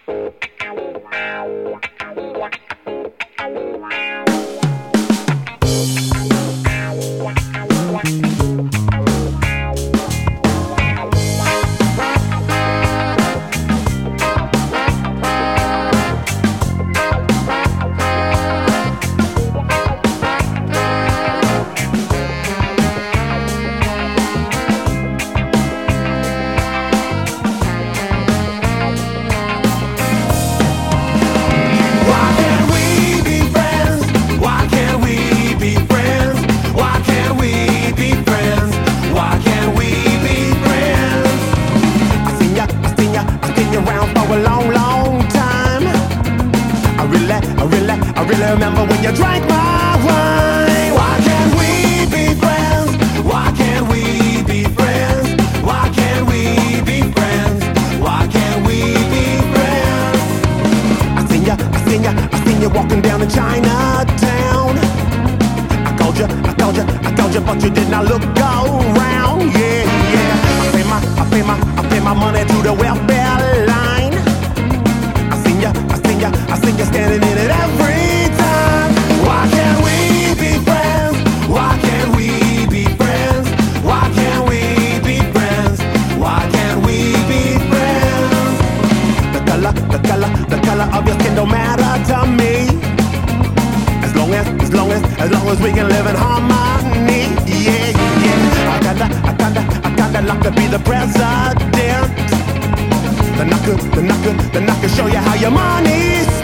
I really remember when you drank my wine. Why can't we be friends? Why can't we be friends? Why can't we be friends? Why can't we be friends? I seen you walking down in Chinatown. I called you, but you did not look around. Yeah, yeah. I pay my money to the welfare line. I seen you standing in it every time. Why can't we be friends? Why can't we be friends? Why can't we be friends? Why can't we be friends? The color of your skin don't matter to me. As long as we can live in harmony. Yeah, yeah. I kinda like to be the president. Then I could show you how your money's